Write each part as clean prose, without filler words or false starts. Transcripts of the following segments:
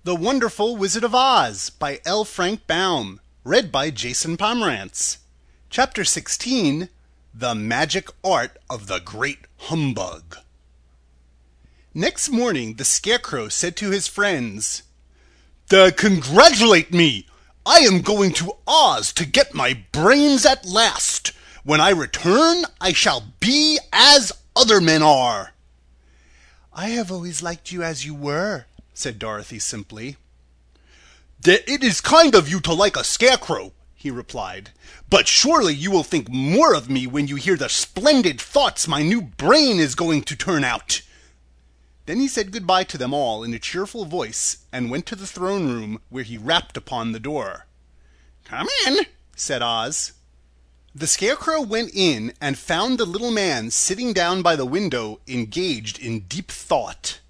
The Wonderful Wizard of Oz by L. Frank Baum. Read by Jason Pomerantz. Chapter 16. The Magic Art of the Great Humbug. Next morning, the Scarecrow said to his friends, "Congratulate me! I am going to Oz to get my brains at last. When I return, I shall be as other men are." "I have always liked you as you were," said Dorothy simply. "It is kind of you to like a scarecrow," he replied. "But surely you will think more of me when you hear the splendid thoughts my new brain is going to turn out." Then he said goodbye to them all in a cheerful voice and went to the throne room, where he rapped upon the door. "Come in," said Oz. The Scarecrow went in and found the little man sitting down by the window, engaged in deep thought.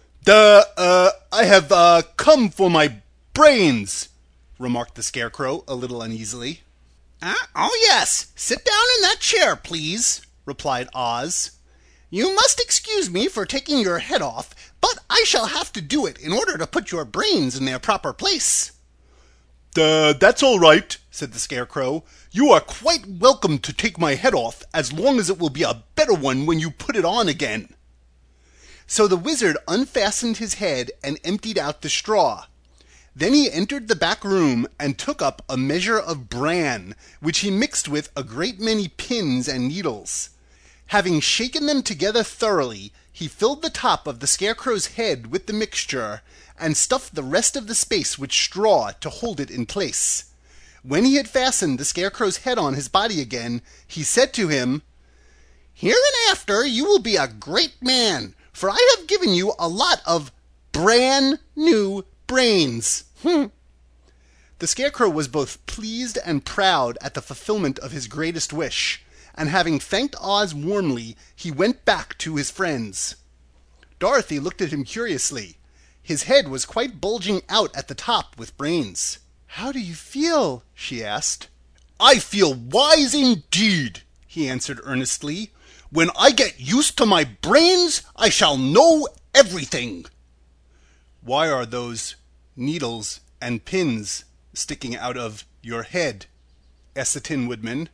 I have come for my brains," remarked the Scarecrow a little uneasily. "Oh yes, sit down in that chair, please," replied Oz. "You must excuse me for taking your head off, but I shall have to do it in order to put your brains in their proper place." "That's all right," said the Scarecrow. "You are quite welcome to take my head off, as long as it will be a better one when you put it on again." So the wizard unfastened his head and emptied out the straw. Then he entered the back room and took up a measure of bran, which he mixed with a great many pins and needles. Having shaken them together thoroughly, he filled the top of the Scarecrow's head with the mixture and stuffed the rest of the space with straw to hold it in place. When he had fastened the Scarecrow's head on his body again, he said to him, "Hereinafter you will be a great man, for I have given you a lot of brand new brains." The Scarecrow was both pleased and proud at the fulfillment of his greatest wish, and having thanked Oz warmly, he went back to his friends. Dorothy looked at him curiously. His head was quite bulging out at the top with brains. "How do you feel?" she asked. "I feel wise indeed," he answered earnestly. "When I get used to my brains, I shall know everything." "Why are those needles and pins sticking out of your head?" asked the Tin Woodman.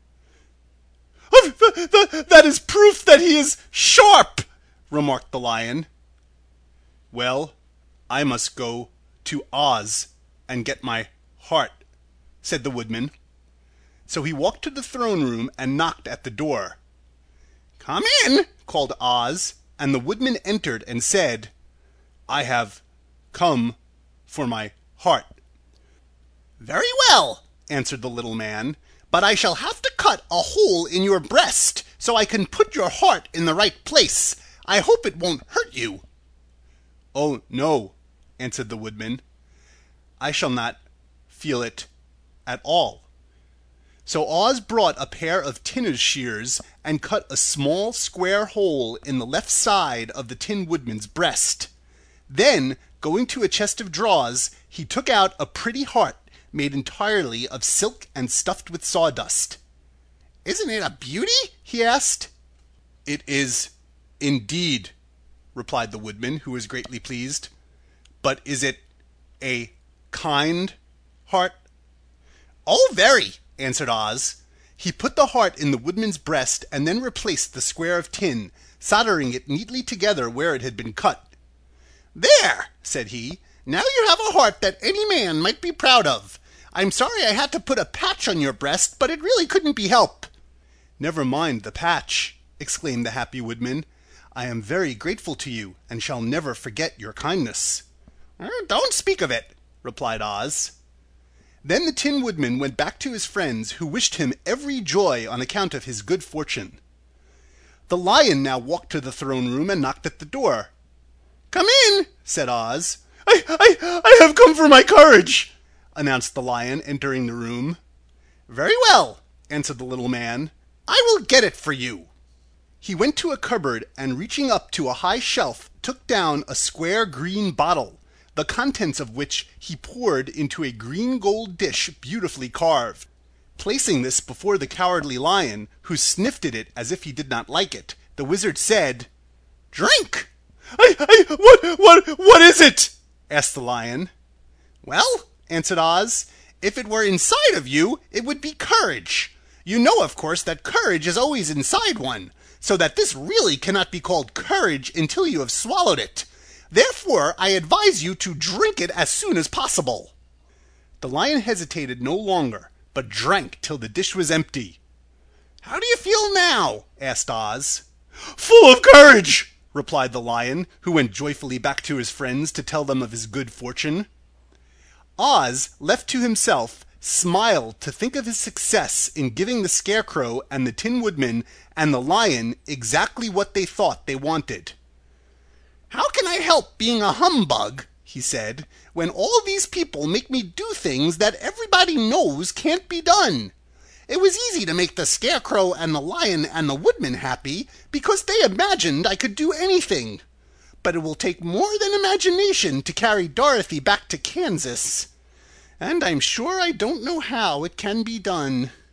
"That is proof that he is sharp," remarked the Lion. "Well, I must go to Oz and get my heart," said the Woodman. So he walked to the throne room and knocked at the door. "Come in," called Oz, and the Woodman entered and said, "I have come for my heart." "Very well," answered the little man, "but I shall have to cut a hole in your breast so I can put your heart in the right place. I hope it won't hurt you." "Oh, no," answered the Woodman. "I shall not feel it at all." So Oz brought a pair of tinner's shears and cut a small square hole in the left side of the Tin Woodman's breast. Then, going to a chest of drawers, he took out a pretty heart made entirely of silk and stuffed with sawdust. "Isn't it a beauty?" he asked. "It is, indeed," replied the Woodman, who was greatly pleased. "But is it a kind heart?" "Oh, very," answered Oz. He put the heart in the Woodman's breast and then replaced the square of tin, soldering it neatly together where it had been cut. "There," said he, "now you have a heart that any man might be proud of. I'm sorry I had to put a patch on your breast, but it really couldn't be helped." "Never mind the patch," exclaimed the happy Woodman. "I am very grateful to you and shall never forget your kindness." "Don't speak of it," replied Oz. Then the Tin Woodman went back to his friends, who wished him every joy on account of his good fortune. The Lion now walked to the throne room and knocked at the door. "Come in," said Oz. I have come for my courage," announced the Lion, entering the room. "Very well," answered the little man. "I will get it for you." He went to a cupboard and, reaching up to a high shelf, took down a square green bottle, the contents of which he poured into a green gold dish beautifully carved. Placing this before the Cowardly Lion, who sniffed at it as if he did not like it, the wizard said, "Drink." What is it?" asked the Lion. Well, answered Oz, if it were inside of you, it would be courage. You know, of course, that courage is always inside one, so that this really cannot be called courage until you have swallowed it. Therefore, I advise you to drink it as soon as possible. The lion hesitated no longer, but drank till the dish was empty. How do you feel now? Asked Oz. Full of courage, replied the lion, who went joyfully back to his friends to tell them of his good fortune. Oz, left to himself, smiled to think of his success in giving the Scarecrow and the Tin Woodman and the lion exactly what they thought they wanted. How can I help being a humbug, he said, when all these people make me do things that everybody knows can't be done? It was easy to make the Scarecrow and the Lion and the Woodman happy because they imagined I could do anything. But it will take more than imagination to carry Dorothy back to Kansas. And I'm sure I don't know how it can be done.